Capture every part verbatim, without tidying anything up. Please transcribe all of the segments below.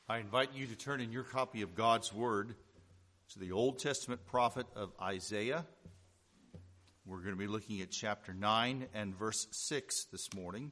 I invite you to turn in your copy of God's Word to the Old Testament prophet of Isaiah. We're going to be looking at chapter nine and verse six this morning.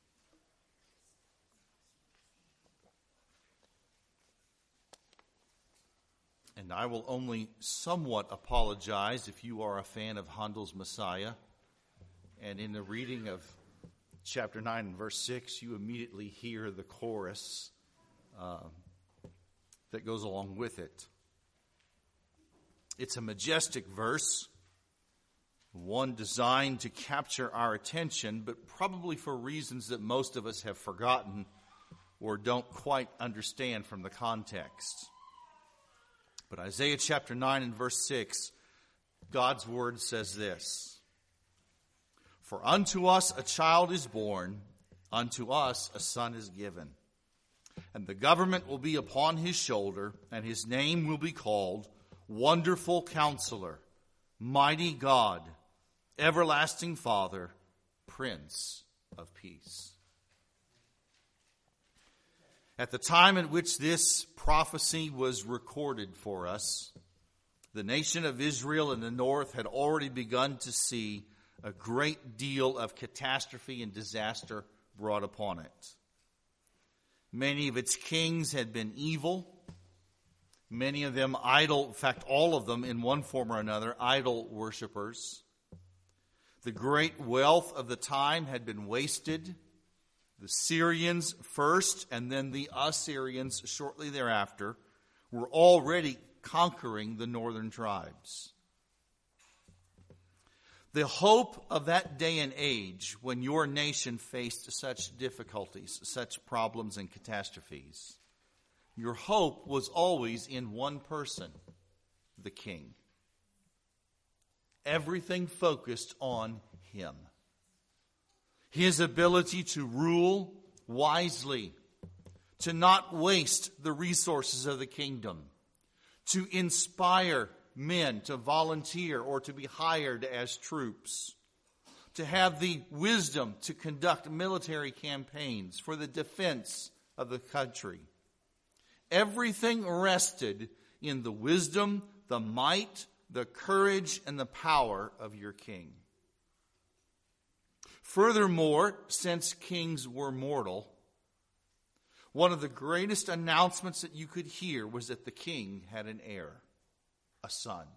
And I will only somewhat apologize if you are a fan of Handel's Messiah. And in the reading of chapter nine and verse six, you immediately hear the chorus uh, that goes along with it. It's a majestic verse, one designed to capture our attention, but probably for reasons that most of us have forgotten or don't quite understand from the context. But Isaiah chapter nine and verse six, God's word says this: "For unto us a child is born, unto us a son is given. And the government will be upon his shoulder, and his name will be called Wonderful Counselor, Mighty God, Everlasting Father, Prince of Peace." At the time in which this prophecy was recorded for us, the nation of Israel in the north had already begun to see a great deal of catastrophe and disaster brought upon it. Many of its kings had been evil. Many of them idol, in fact, all of them in one form or another, idol worshipers. The great wealth of the time had been wasted. The Syrians first, and then the Assyrians shortly thereafter, were already conquering the northern tribes. The hope of that day and age, when your nation faced such difficulties, such problems and catastrophes, your hope was always in one person, the king. Everything focused on him. His ability to rule wisely, to not waste the resources of the kingdom, to inspire men to volunteer or to be hired as troops, to have the wisdom to conduct military campaigns for the defense of the country. Everything rested in the wisdom, the might, the courage, and the power of your king. Furthermore, since kings were mortal, one of the greatest announcements that you could hear was that the king had an heir, a son.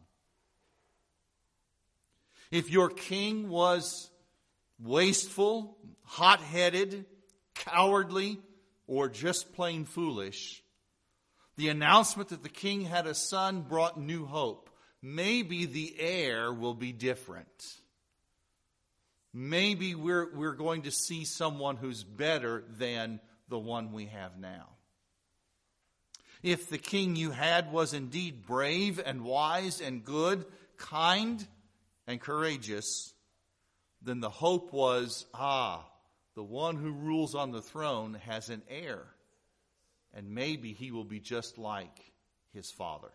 If your king was wasteful, hot-headed, cowardly, or just plain foolish, the announcement that the king had a son brought new hope. Maybe the heir will be different. Maybe we're, we're going to see someone who's better than the one we have now. If the king you had was indeed brave and wise and good, kind and courageous, then the hope was, ah, the one who rules on the throne has an heir, and maybe he will be just like his father.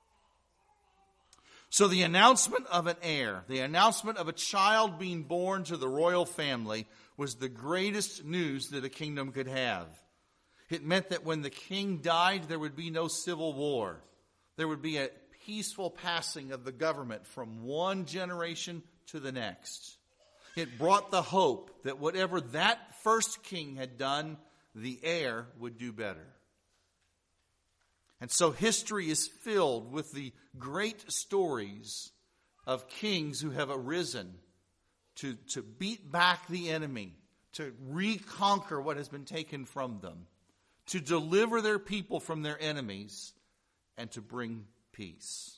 So the announcement of an heir, the announcement of a child being born to the royal family, was the greatest news that a kingdom could have. It meant that when the king died, there would be no civil war. There would be a peaceful passing of the government from one generation to the next. It brought the hope that whatever that first king had done, the heir would do better. And so history is filled with the great stories of kings who have arisen to, to beat back the enemy, to reconquer what has been taken from them, to deliver their people from their enemies, and to bring peace.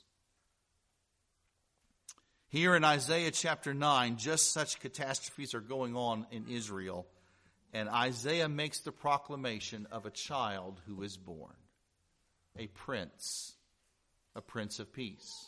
Here in Isaiah chapter nine, just such catastrophes are going on in Israel, and Isaiah makes the proclamation of a child who is born. A prince, a prince of peace.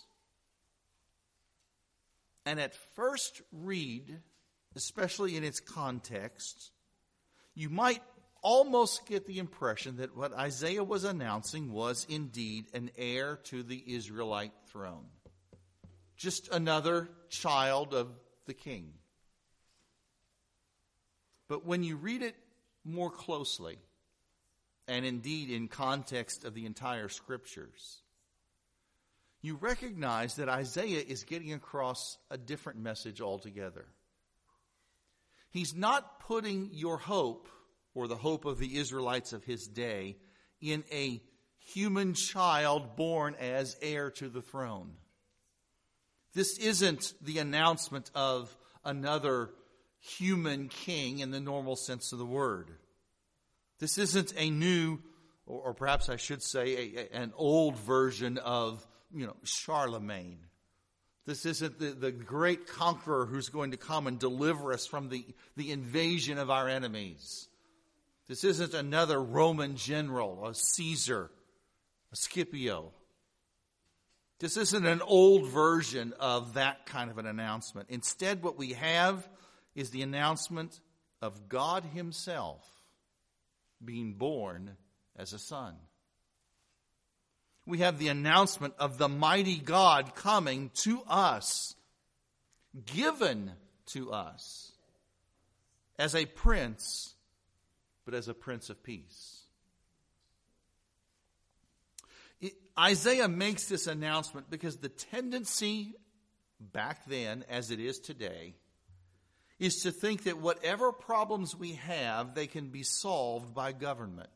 And at first read, especially in its context, you might almost get the impression that what Isaiah was announcing was indeed an heir to the Israelite throne. Just another child of the king. But when you read it more closely, and indeed in context of the entire Scriptures, you recognize that Isaiah is getting across a different message altogether. He's not putting your hope, or the hope of the Israelites of his day, in a human child born as heir to the throne. This isn't the announcement of another human king in the normal sense of the word. This isn't a new, or, or perhaps I should say, a, a, an old version of, you know, Charlemagne. This isn't the, the great conqueror who's going to come and deliver us from the, the invasion of our enemies. This isn't another Roman general, a Caesar, a Scipio. This isn't an old version of that kind of an announcement. Instead, what we have is the announcement of God himself being born as a son. We have the announcement of the mighty God coming to us, given to us as a prince, but as a prince of peace. It, Isaiah makes this announcement because the tendency back then, as it is today, is to think that whatever problems we have, they can be solved by government.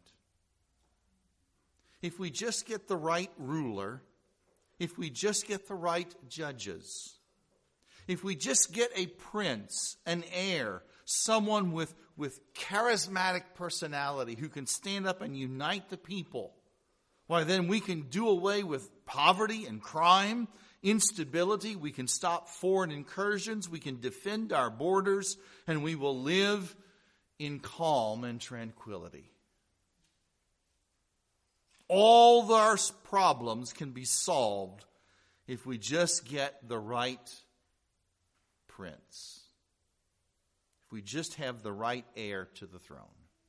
If we just get the right ruler, if we just get the right judges, if we just get a prince, an heir, someone with, with charismatic personality who can stand up and unite the people, why then we can do away with poverty and crime, instability, we can stop foreign incursions, we can defend our borders, and we will live in calm and tranquility. All our problems can be solved if we just get the right prince. If we just have the right heir to the throne.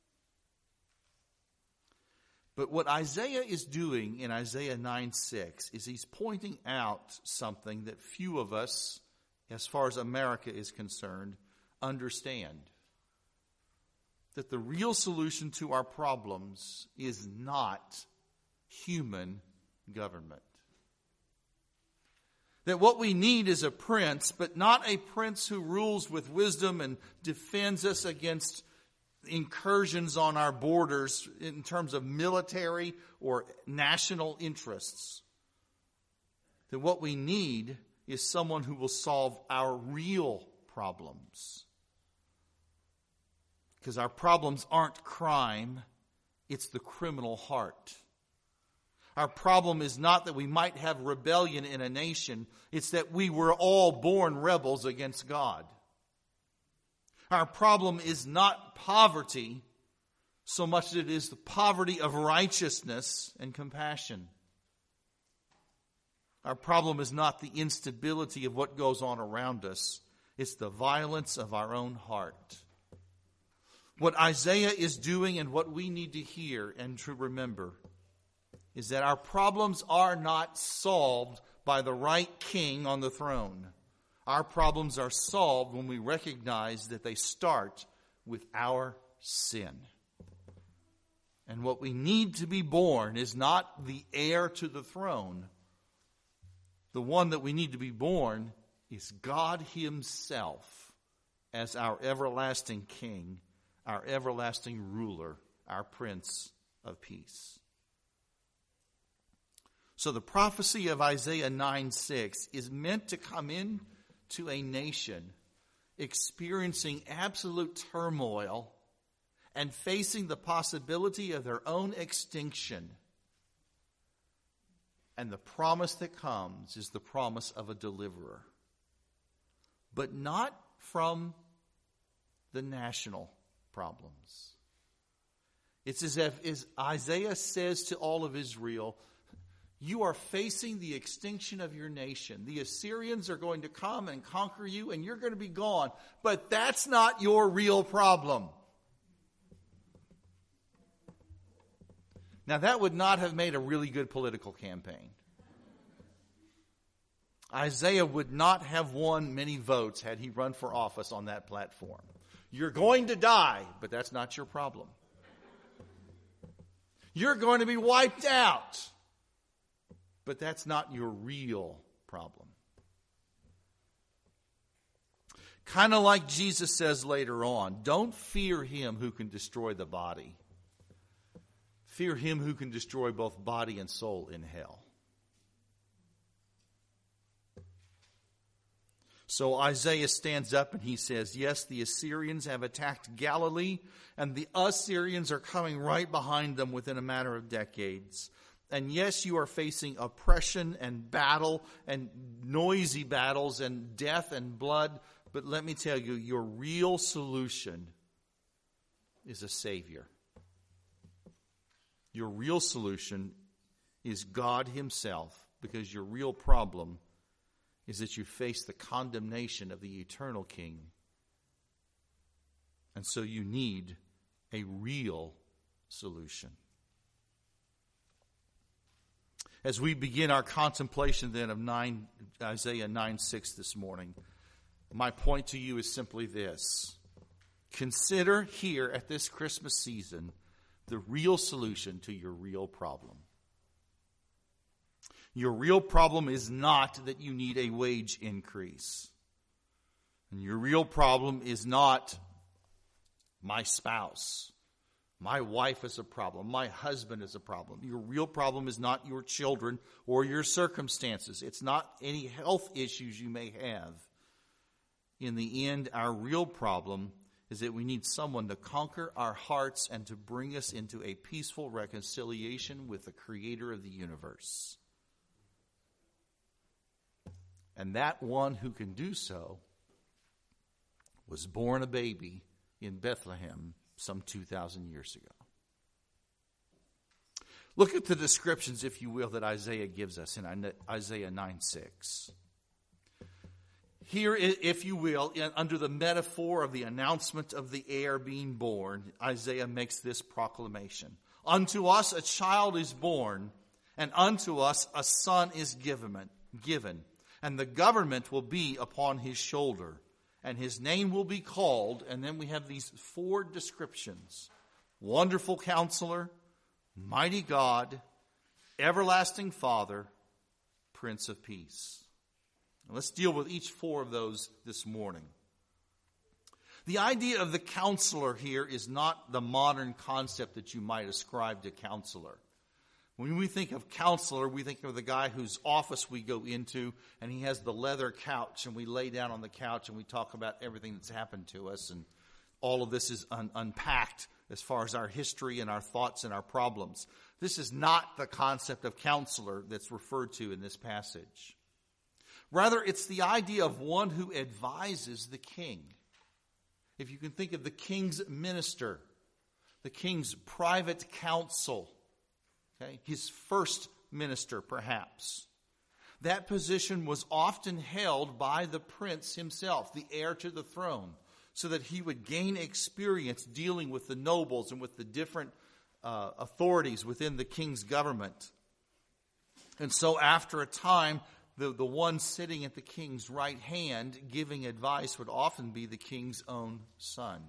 But what Isaiah is doing in Isaiah nine six is he's pointing out something that few of us, as far as America is concerned, understand. That the real solution to our problems is not human government. That what we need is a prince, but not a prince who rules with wisdom and defends us against incursions on our borders in terms of military or national interests. That what we need is someone who will solve our real problems. Because our problems aren't crime, it's the criminal heart. Our problem is not that we might have rebellion in a nation. It's that we were all born rebels against God. Our problem is not poverty so much as it is the poverty of righteousness and compassion. Our problem is not the instability of what goes on around us. It's the violence of our own heart. What Isaiah is doing and what we need to hear and to remember is that our problems are not solved by the right king on the throne. Our problems are solved when we recognize that they start with our sin. And what we need to be born is not the heir to the throne. The one that we need to be born is God himself as our everlasting king, our everlasting ruler, our Prince of Peace. So the prophecy of Isaiah nine six is meant to come in to a nation experiencing absolute turmoil and facing the possibility of their own extinction. And the promise that comes is the promise of a deliverer. But not from the national problems. It's as if as Isaiah says to all of Israel, you are facing the extinction of your nation. The Assyrians are going to come and conquer you, and you're going to be gone. But that's not your real problem. Now, that would not have made a really good political campaign. Isaiah would not have won many votes had he run for office on that platform. You're going to die, but that's not your problem. You're going to be wiped out. But that's not your real problem. Kind of like Jesus says later on, don't fear him who can destroy the body. Fear him who can destroy both body and soul in hell. So Isaiah stands up and he says, yes, the Assyrians have attacked Galilee, and the Assyrians are coming right behind them within a matter of decades. And yes, you are facing oppression and battle and noisy battles and death and blood. But let me tell you, your real solution is a Savior. Your real solution is God himself, because your real problem is that you face the condemnation of the eternal King. And so you need a real solution. As we begin our contemplation then of nine, Isaiah nine six this morning, my point to you is simply this. Consider here at this Christmas season the real solution to your real problem. Your real problem is not that you need a wage increase. And your real problem is not my spouse. My wife is a problem. My husband is a problem. Your real problem is not your children or your circumstances. It's not any health issues you may have. In the end, our real problem is that we need someone to conquer our hearts and to bring us into a peaceful reconciliation with the Creator of the universe. And that one who can do so was born a baby in Bethlehem some two thousand years ago. Look at the descriptions, if you will, that Isaiah gives us in Isaiah nine six. Here, if you will, under the metaphor of the announcement of the heir being born, Isaiah makes this proclamation. Unto us a child is born, and unto us a son is given, given, and the government will be upon his shoulder, and his name will be called, and then we have these four descriptions. Wonderful Counselor, Mighty God, Everlasting Father, Prince of Peace. Now let's deal with each four of those this morning. The idea of the counselor here is not the modern concept that you might ascribe to counselor. When we think of counselor, we think of the guy whose office we go into and he has the leather couch and we lay down on the couch and we talk about everything that's happened to us, and all of this is un- unpacked as far as our history and our thoughts and our problems. This is not the concept of counselor that's referred to in this passage. Rather, it's the idea of one who advises the king. If you can think of the king's minister, the king's private counsel, okay, his first minister perhaps. That position was often held by the prince himself, the heir to the throne, so that he would gain experience dealing with the nobles and with the different uh, authorities within the king's government. And so after a time, the, the one sitting at the king's right hand giving advice would often be the king's own son.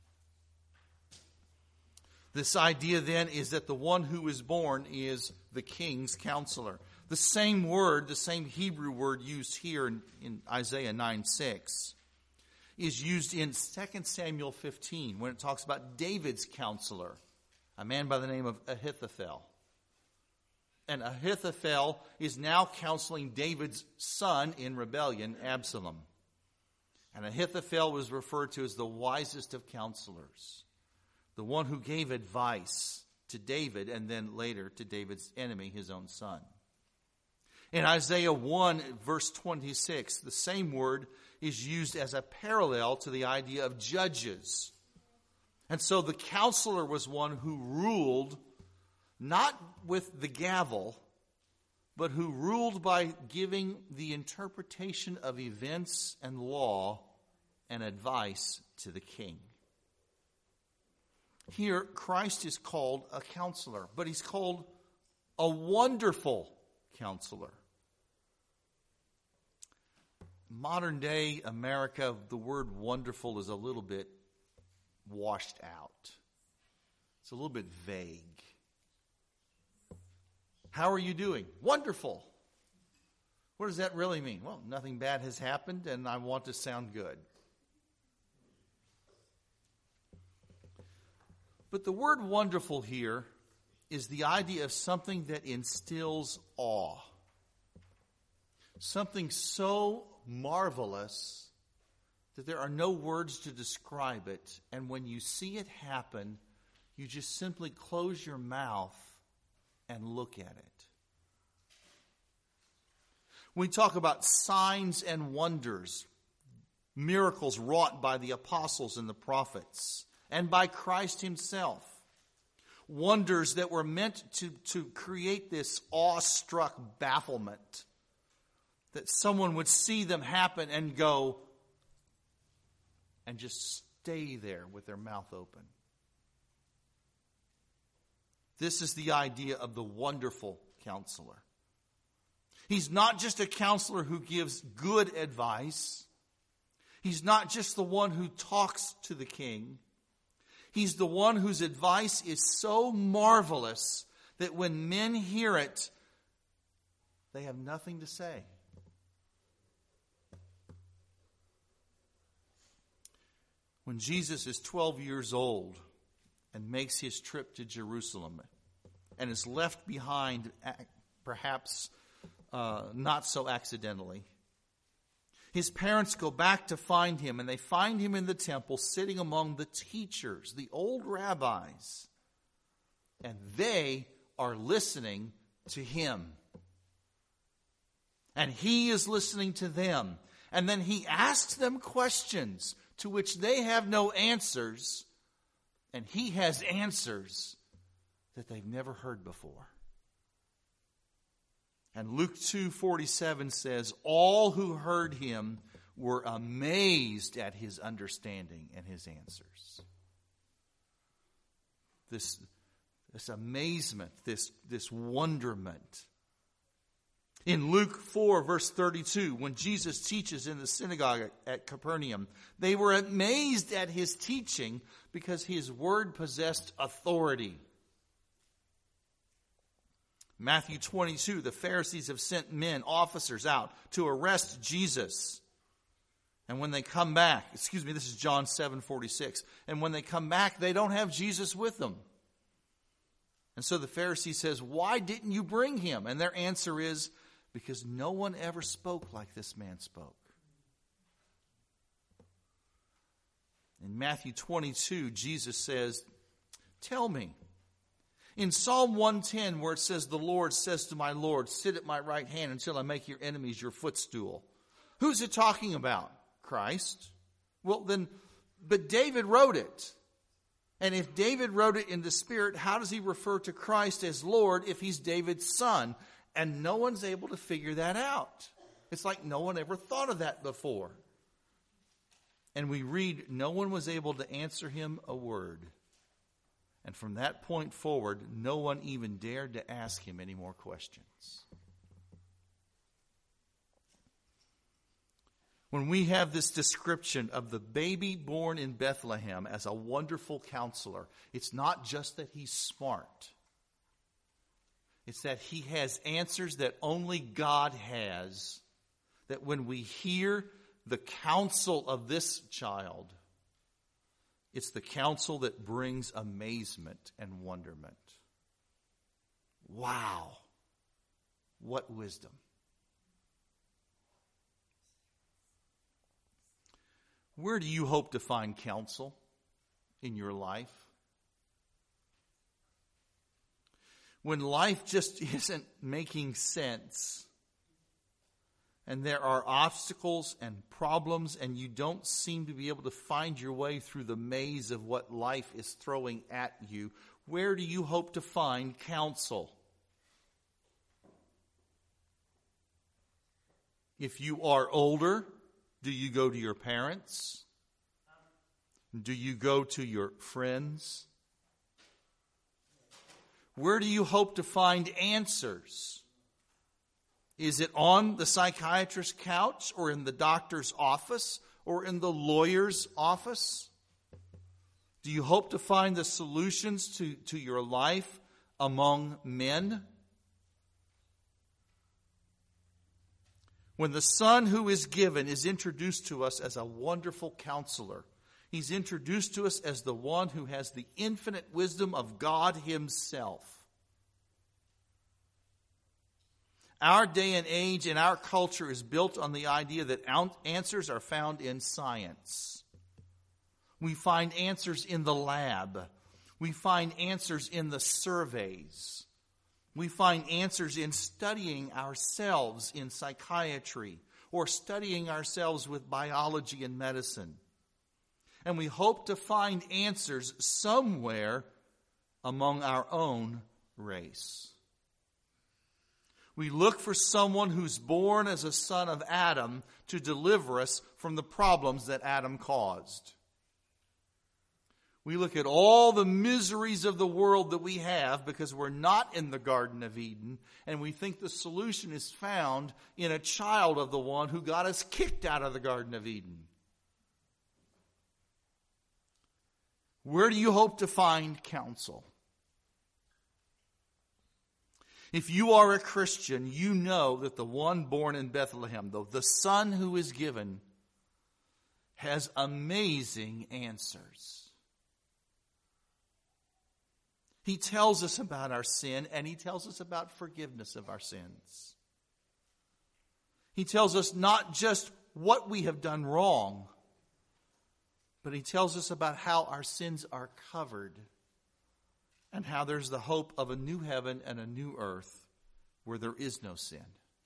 This idea then is that the one who is born is the king's counselor. The same word, the same Hebrew word used here in, in Isaiah nine six is used in Second Samuel fifteen when it talks about David's counselor, a man by the name of Ahithophel. And Ahithophel is now counseling David's son in rebellion, Absalom. And Ahithophel was referred to as the wisest of counselors, the one who gave advice to David and then later to David's enemy, his own son. In Isaiah one, verse twenty-six, the same word is used as a parallel to the idea of judges. And so the counselor was one who ruled not with the gavel, but who ruled by giving the interpretation of events and law and advice to the king. Here, Christ is called a counselor, but he's called a wonderful counselor. Modern day America, the word wonderful is a little bit washed out. It's a little bit vague. How are you doing? Wonderful. What does that really mean? Well, nothing bad has happened, and I want to sound good. But the word wonderful here is the idea of something that instills awe. Something so marvelous that there are no words to describe it. And when you see it happen, you just simply close your mouth and look at it. We talk about signs and wonders, miracles wrought by the apostles and the prophets, and by Christ himself. Wonders that were meant to, to create this awestruck bafflement, that someone would see them happen and go, and just stay there with their mouth open. This is the idea of the wonderful counselor. He's not just a counselor who gives good advice. He's not just the one who talks to the king. He's the one whose advice is so marvelous that when men hear it, they have nothing to say. When Jesus is twelve years old and makes his trip to Jerusalem and is left behind, perhaps uh, not so accidentally, his parents go back to find him, and they find him in the temple sitting among the teachers, the old rabbis, and they are listening to him. And he is listening to them. And then he asks them questions to which they have no answers, and he has answers that they've never heard before. And Luke two forty-seven says, all who heard him were amazed at his understanding and his answers. This, this amazement, this, this wonderment. In Luke four, verse thirty-two, when Jesus teaches in the synagogue at Capernaum, they were amazed at his teaching because his word possessed authority. Matthew twenty-two, the Pharisees have sent men, officers out to arrest Jesus. And when they come back, excuse me, this is John seven forty-six. And when they come back, they don't have Jesus with them. And so the Pharisee says, why didn't you bring him? And their answer is, because no one ever spoke like this man spoke. In Matthew twenty-two, Jesus says, tell me, in Psalm one ten, where it says, the Lord says to my Lord, sit at my right hand until I make your enemies your footstool. Who's it talking about? Christ. Well, then, but David wrote it. And if David wrote it in the Spirit, how does he refer to Christ as Lord if he's David's son? And no one's able to figure that out. It's like no one ever thought of that before. And we read, no one was able to answer him a word. And from that point forward, no one even dared to ask him any more questions. When we have this description of the baby born in Bethlehem as a wonderful counselor, it's not just that he's smart. It's that he has answers that only God has. That when we hear the counsel of this child, it's the counsel that brings amazement and wonderment. Wow. What wisdom. Where do you hope to find counsel in your life? When life just isn't making sense, and there are obstacles and problems, and you don't seem to be able to find your way through the maze of what life is throwing at you, where do you hope to find counsel? If you are older, do you go to your parents? Do you go to your friends? Where do you hope to find answers? Is it on the psychiatrist's couch, or in the doctor's office, or in the lawyer's office? Do you hope to find the solutions to, to your life among men? when the Son who is given is introduced to us as a wonderful counselor. He's introduced to us as the one who has the infinite wisdom of God himself. Our day and age and our culture is built on the idea that answers are found in science. We find answers in the lab. We find answers in the surveys. We find answers in studying ourselves in psychiatry or studying ourselves with biology and medicine. And we hope to find answers somewhere among our own race. We look for someone who's born as a son of Adam to deliver us from the problems that Adam caused. We look at all the miseries of the world that we have because we're not in the Garden of Eden, and we think the solution is found in a child of the one who got us kicked out of the Garden of Eden. Where do you hope to find counsel? If you are a Christian, you know that the one born in Bethlehem, though the Son who is given, has amazing answers. He tells us about our sin, and he tells us about forgiveness of our sins. He tells us not just what we have done wrong, but he tells us about how our sins are covered and how there's the hope of a new heaven and a new earth where there is no sin.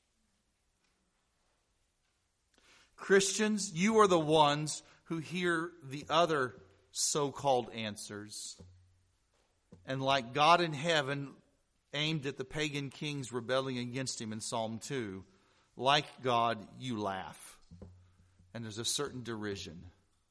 Christians, you are the ones who hear the other so-called answers. And like God in heaven aimed at the pagan kings rebelling against him in Psalm two, like God, you laugh. And there's a certain derision.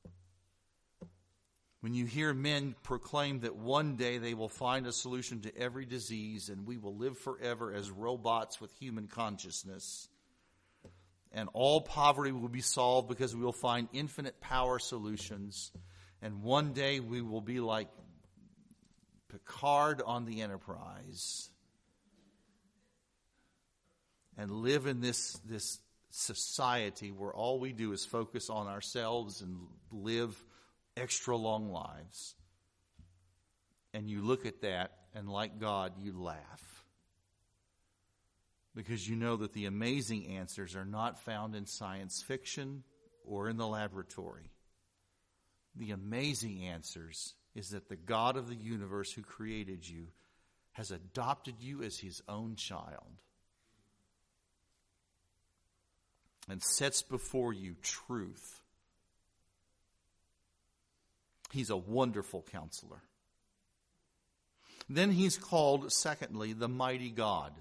When you hear men proclaim that one day they will find a solution to every disease and we will live forever as robots with human consciousness, and all poverty will be solved because we will find infinite power solutions, and one day we will be like Picard on the Enterprise and live in this, this society where all we do is focus on ourselves and live extra long lives. And you look at that, and like God, you laugh. Because you know that the amazing answers are not found in science fiction or in the laboratory. The amazing answers is that the God of the universe who created you has adopted you as his own child and sets before you truth. He's a wonderful counselor. Then he's called, secondly, the mighty God.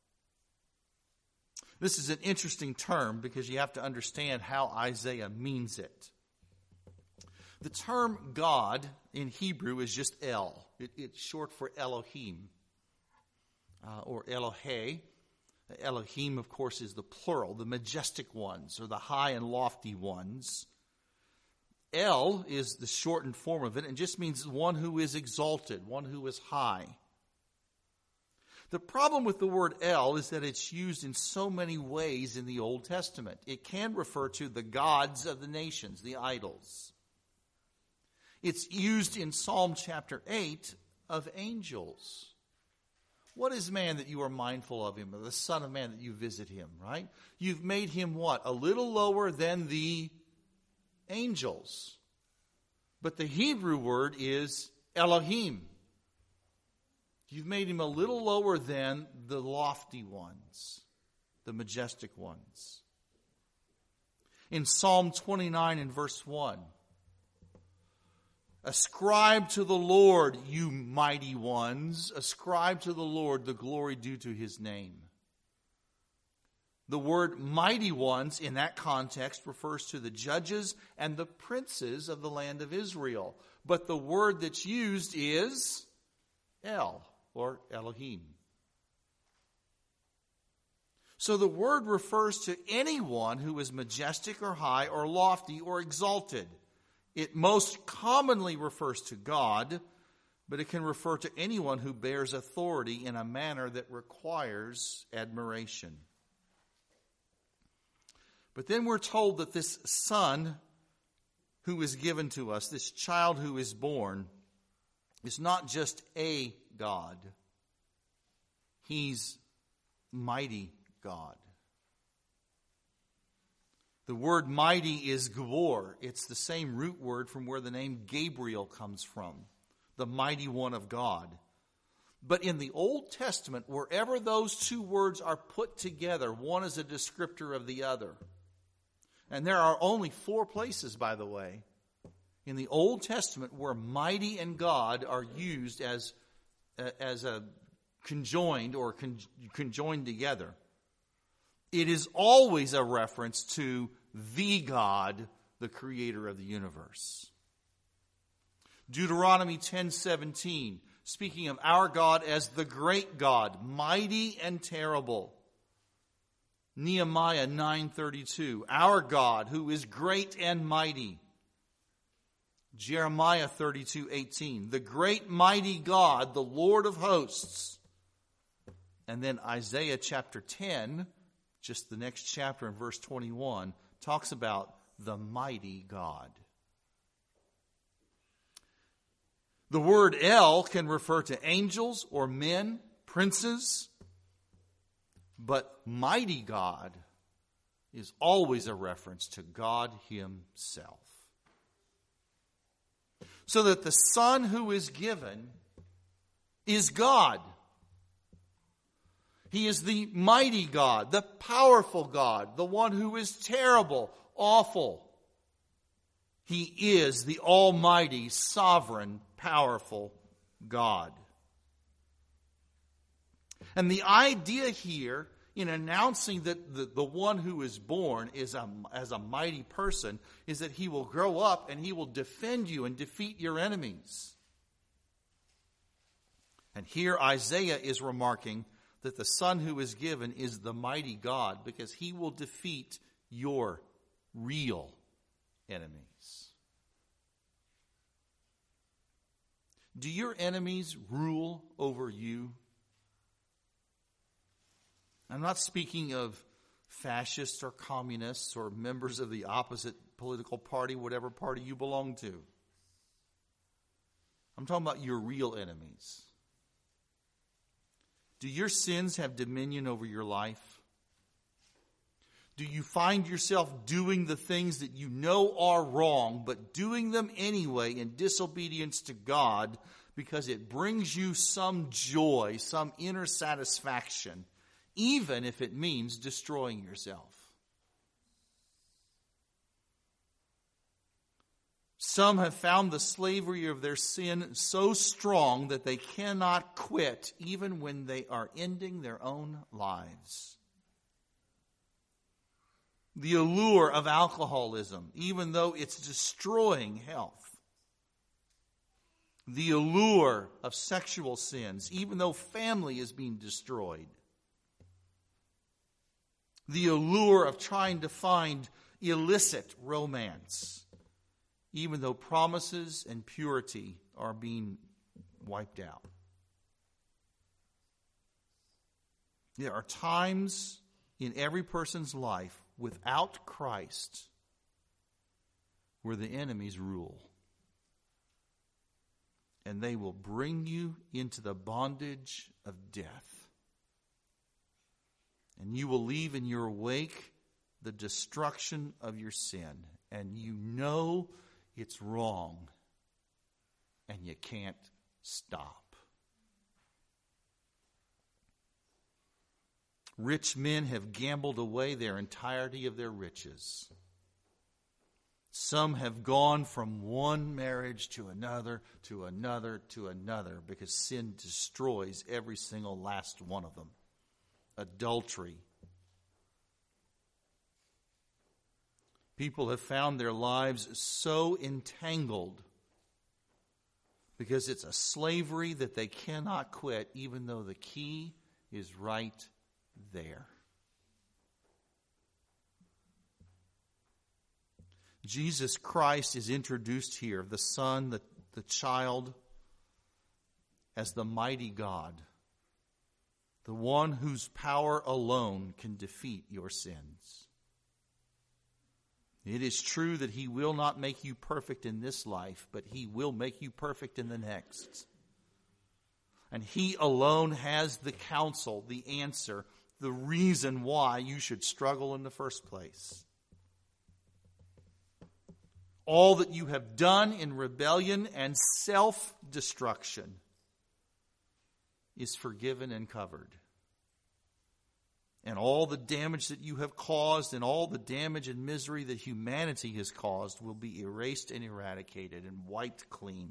This is an interesting term because you have to understand how Isaiah means it. The term God in Hebrew is just El. It, it's short for Elohim uh, or Elohe. Elohim, of course, is the plural, the majestic ones or the high and lofty ones. El is the shortened form of it and just means one who is exalted, one who is high. The problem with the word El is that it's used in so many ways in the Old Testament. It can refer to the gods of the nations, the idols. It's used in Psalm chapter eight of angels. What is man that you are mindful of him, or the son of man that you visit him, right? You've made him what? A little lower than the angels. But the Hebrew word is Elohim. You've made him a little lower than the lofty ones, the majestic ones. In Psalm twenty-nine and verse one, ascribe to the Lord, you mighty ones. Ascribe to the Lord the glory due to his name. The word mighty ones in that context refers to the judges and the princes of the land of Israel. But the word that's used is El, or Elohim. So the word refers to anyone who is majestic or high or lofty or exalted. It most commonly refers to God, but it can refer to anyone who bears authority in a manner that requires admiration. But then we're told that this son who is given to us, this child who is born, is not just a God. He's mighty God. The word mighty is Gabor. It's the same root word from where the name Gabriel comes from, the mighty one of God. But in the Old Testament, wherever those two words are put together, one is a descriptor of the other. And there are only four places, by the way, in the Old Testament where mighty and God are used as, as a conjoined or con, conjoined together. It is always a reference to the God, the creator of the universe. Deuteronomy ten seventeen, speaking of our God as the great God, mighty and terrible. Nehemiah nine thirty-two, our God who is great and mighty. Jeremiah thirty-two eighteen, the great mighty God, the Lord of hosts. And then Isaiah chapter ten, just the next chapter in verse twenty-one, talks about the mighty God. The word El can refer to angels or men, princes, but mighty God is always a reference to God himself. So that the Son who is given is God. He is the mighty God, the powerful God, the one who is terrible, awful. He is the almighty, sovereign, powerful God. And the idea here in announcing that the, the one who is born is a, as a mighty person is that he will grow up and he will defend you and defeat your enemies. And here Isaiah is remarking that the Son who is given is the mighty God because he will defeat your real enemies. Do your enemies rule over you? I'm not speaking of fascists or communists or members of the opposite political party, whatever party you belong to. I'm talking about your real enemies. Do your sins have dominion over your life? Do you find yourself doing the things that you know are wrong, but doing them anyway in disobedience to God because it brings you some joy, some inner satisfaction, even if it means destroying yourself? Some have found the slavery of their sin so strong that they cannot quit even when they are ending their own lives. The allure of alcoholism, even though it's destroying health. The allure of sexual sins, even though family is being destroyed. The allure of trying to find illicit romance, even though promises and purity are being wiped out. There are times in every person's life without Christ where the enemies rule. And they will bring you into the bondage of death. And you will leave in your wake the destruction of your sin. And you know it's wrong. And you can't stop. Rich men have gambled away their entirety of their riches. Some have gone from one marriage to another, to another, to another, because sin destroys every single last one of them. Adultery. People have found their lives so entangled because it's a slavery that they cannot quit, even though the key is right there. Jesus Christ is introduced here, the Son, the, the child, as the mighty God, the one whose power alone can defeat your sins. It is true that he will not make you perfect in this life, but he will make you perfect in the next. And he alone has the counsel, the answer, the reason why you should struggle in the first place. All that you have done in rebellion and self-destruction is forgiven and covered. And all the damage that you have caused and all the damage and misery that humanity has caused will be erased and eradicated and wiped clean.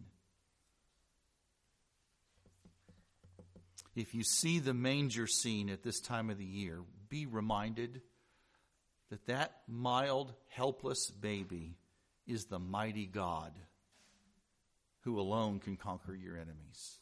If you see the manger scene at this time of the year, be reminded that that mild, helpless baby is the mighty God who alone can conquer your enemies.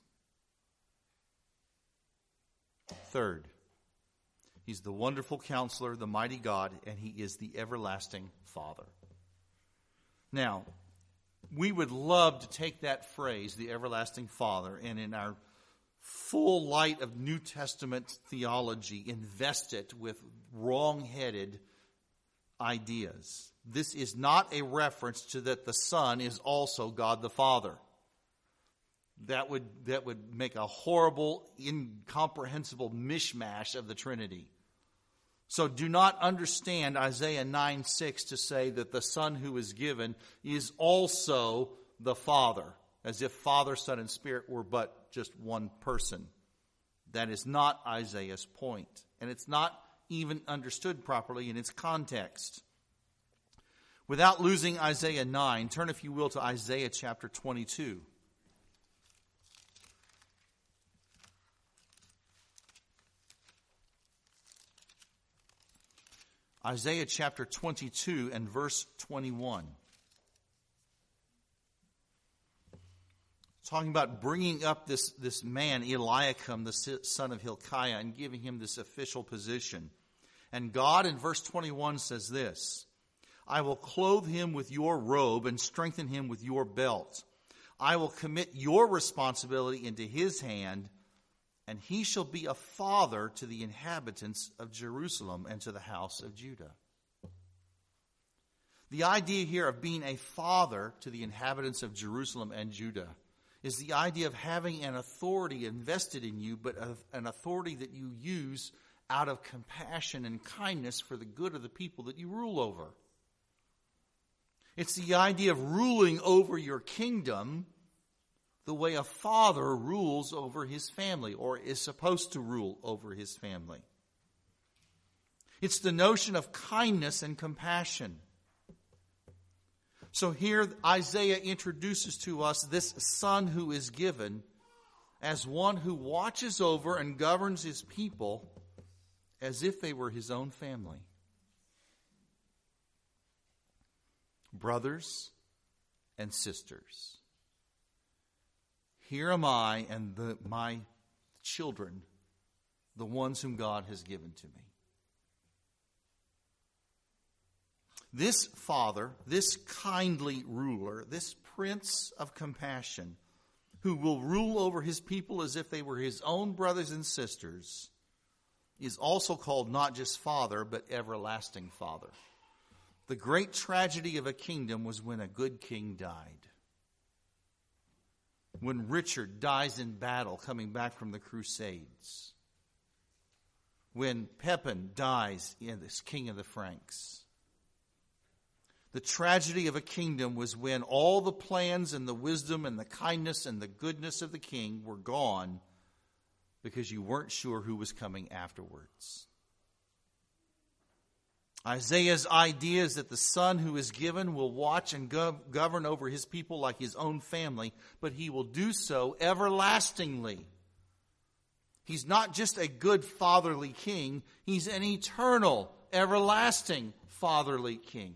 Third, he's the wonderful counselor, the mighty God, and he is the everlasting Father. Now, we would love to take that phrase, the everlasting Father, and in our full light of New Testament theology, invest it with wrong-headed ideas. This is not a reference to that the Son is also God the Father. That would, that would make a horrible, incomprehensible mishmash of the Trinity. So do not understand Isaiah nine six to say that the Son who is given is also the Father, as if Father, Son, and Spirit were but just one person. That is not Isaiah's point. And it's not even understood properly in its context. Without losing Isaiah nine, turn, if you will, to Isaiah chapter twenty-two. Isaiah chapter twenty-two and verse twenty-one. Talking about bringing up this, this man, Eliakim, the son of Hilkiah, and giving him this official position. And God in verse twenty-one says this, I will clothe him with your robe and strengthen him with your belt. I will commit your responsibility into his hand, and he shall be a father to the inhabitants of Jerusalem and to the house of Judah. The idea here of being a father to the inhabitants of Jerusalem and Judah is the idea of having an authority invested in you, but an authority that you use out of compassion and kindness for the good of the people that you rule over. It's the idea of ruling over your kingdom the way a father rules over his family, or is supposed to rule over his family. It's the notion of kindness and compassion. So here Isaiah introduces to us this son who is given as one who watches over and governs his people as if they were his own family. Brothers and sisters, here am I and the, my children, the ones whom God has given to me. This father, this kindly ruler, this prince of compassion, who will rule over his people as if they were his own brothers and sisters, is also called not just Father, but Everlasting Father. The great tragedy of a kingdom was when a good king died. When Richard dies in battle coming back from the Crusades. When Pepin dies as king of the Franks. The tragedy of a kingdom was when all the plans and the wisdom and the kindness and the goodness of the king were gone because you weren't sure who was coming afterwards. Isaiah's idea is that the son who is given will watch and gov- govern over his people like his own family, but he will do so everlastingly. He's not just a good fatherly king, he's an eternal, everlasting fatherly king.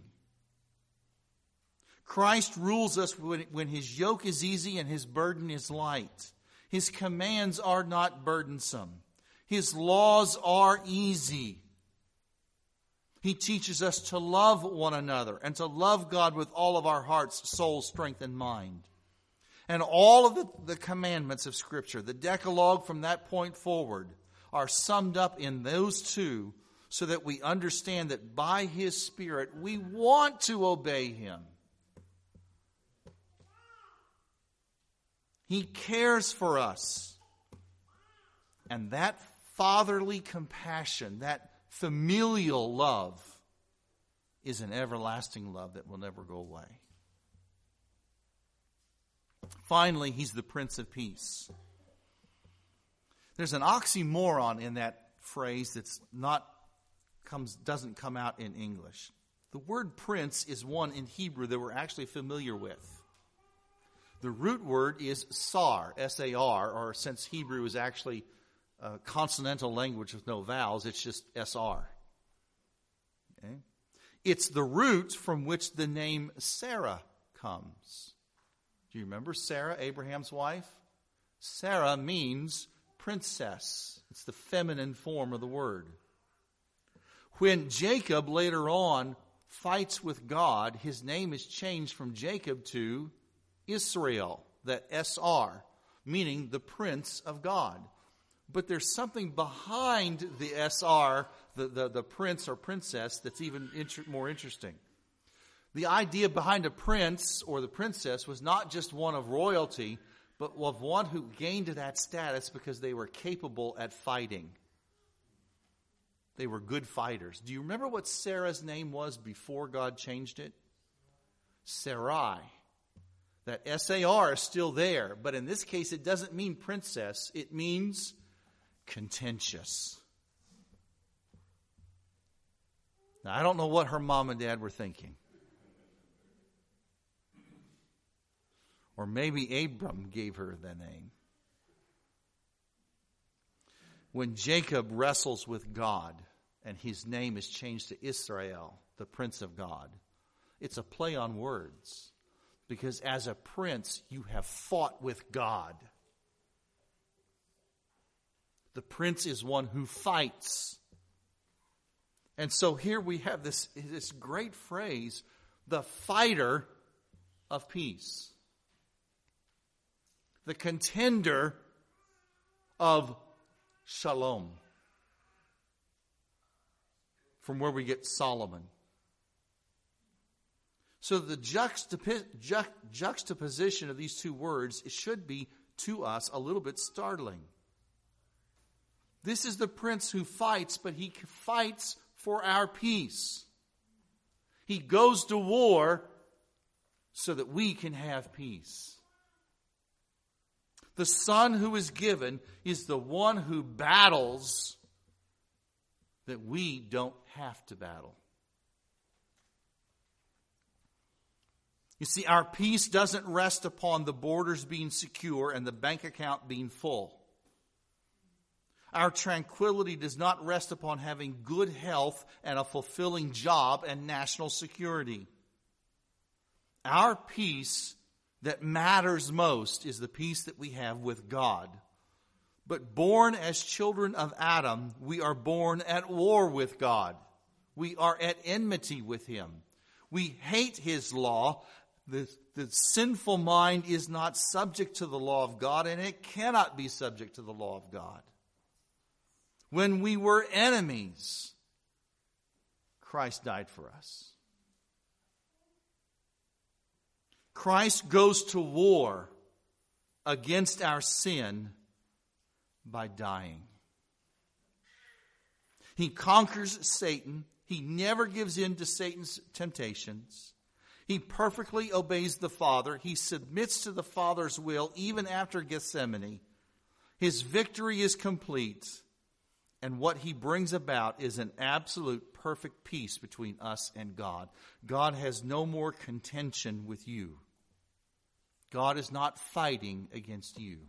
Christ rules us when, when his yoke is easy and his burden is light. His commands are not burdensome. His laws are easy. He teaches us to love one another and to love God with all of our hearts, soul, strength, and mind. And all of the, the commandments of Scripture, the Decalogue from that point forward, are summed up in those two so that we understand that by His Spirit we want to obey Him. He cares for us. And that fatherly compassion, that familial love, is an everlasting love that will never go away. Finally, He's the Prince of Peace. There's an oxymoron in that phrase that's not comes doesn't come out in English. The word prince is one in Hebrew that we're actually familiar with. The root word is sar, S A R, or since Hebrew is actually a consonantal language with no vowels, it's just S R. Okay? It's the root from which the name Sarah comes. Do you remember Sarah, Abraham's wife? Sarah means princess. It's the feminine form of the word. When Jacob later on fights with God, his name is changed from Jacob to Israel, that S R, meaning the Prince of God. But there's something behind the S R, the, the, the prince or princess, that's even inter- more interesting. The idea behind a prince or the princess was not just one of royalty, but of one who gained that status because they were capable at fighting. They were good fighters. Do you remember what Sarah's name was before God changed it? Sarai. That S A R is still there, but in this case it doesn't mean princess, it means contentious. Now, I don't know what her mom and dad were thinking. Or maybe Abram gave her the name. When Jacob wrestles with God and his name is changed to Israel, the Prince of God, it's a play on words. Because as a prince, you have fought with God. The prince is one who fights. And so here we have this, this great phrase, the fighter of peace. The contender of shalom. From where we get Solomon. So the juxtap- ju- juxtaposition of these two words should be to us a little bit startling. This is the prince who fights, but he fights for our peace. He goes to war so that we can have peace. The Son who is given is the one who battles that we don't have to battle. You see, our peace doesn't rest upon the borders being secure and the bank account being full. Our tranquility does not rest upon having good health and a fulfilling job and national security. Our peace that matters most is the peace that we have with God. But born as children of Adam, we are born at war with God. We are at enmity with Him. We hate His law. The, the sinful mind is not subject to the law of God, and it cannot be subject to the law of God. When we were enemies, Christ died for us. Christ goes to war against our sin by dying. He conquers Satan. He never gives in to Satan's temptations. He perfectly obeys the Father. He submits to the Father's will even after Gethsemane. His victory is complete. And what he brings about is an absolute perfect peace between us and God. God has no more contention with you. God is not fighting against you.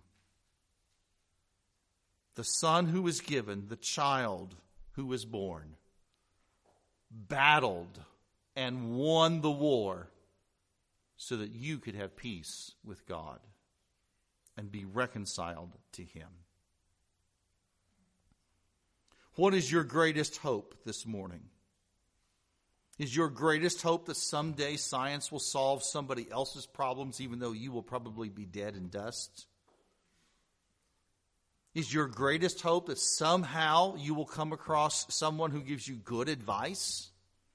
The Son who was given, the child who was born, battled and won the war so that you could have peace with God and be reconciled to Him. What is your greatest hope this morning? Is your greatest hope that someday science will solve somebody else's problems even though you will probably be dead and dust? Is your greatest hope that somehow you will come across someone who gives you good advice?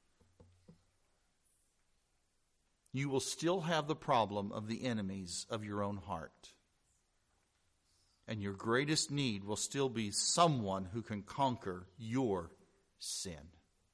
You will still have the problem of the enemies of your own heart. And your greatest need will still be someone who can conquer your sin.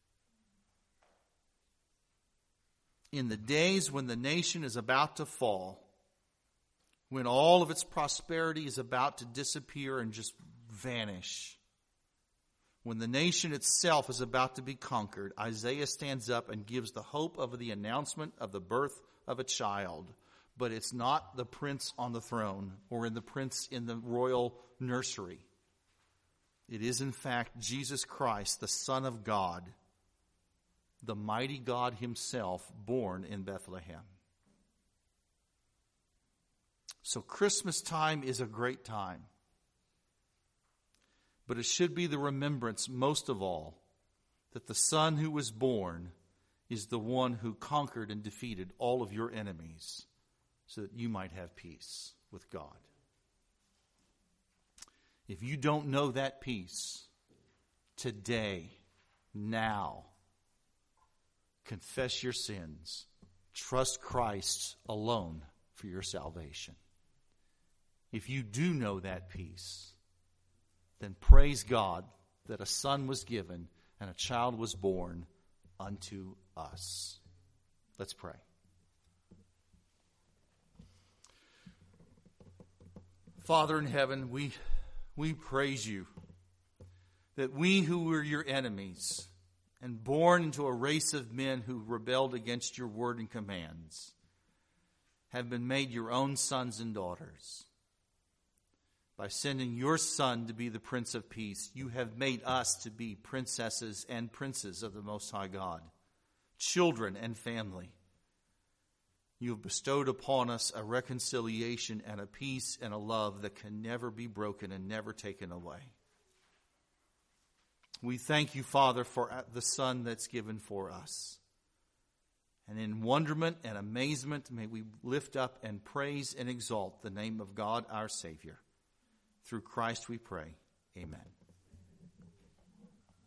In the days when the nation is about to fall, when all of its prosperity is about to disappear and just vanish, when the nation itself is about to be conquered, Isaiah stands up and gives the hope of the announcement of the birth of a child. But it's not the prince on the throne or in the prince in the royal nursery. It is in fact Jesus Christ, the Son of God, the mighty God himself, born in Bethlehem. So Christmas time is a great time. But it should be the remembrance, most of all, that the Son who was born is the one who conquered and defeated all of your enemies so that you might have peace with God. If you don't know that peace, today, now, confess your sins. Trust Christ alone for your salvation. If you do know that peace, then praise God that a son was given and a child was born unto us. Let's pray. Father in heaven, we, we praise you that we who were your enemies and born into a race of men who rebelled against your word and commands have been made your own sons and daughters. By sending your Son to be the Prince of Peace, you have made us to be princesses and princes of the Most High God, children and family. You have bestowed upon us a reconciliation and a peace and a love that can never be broken and never taken away. We thank you, Father, for the Son that's given for us. And in wonderment and amazement, may we lift up and praise and exalt the name of God our Savior. Through Christ we pray. Amen.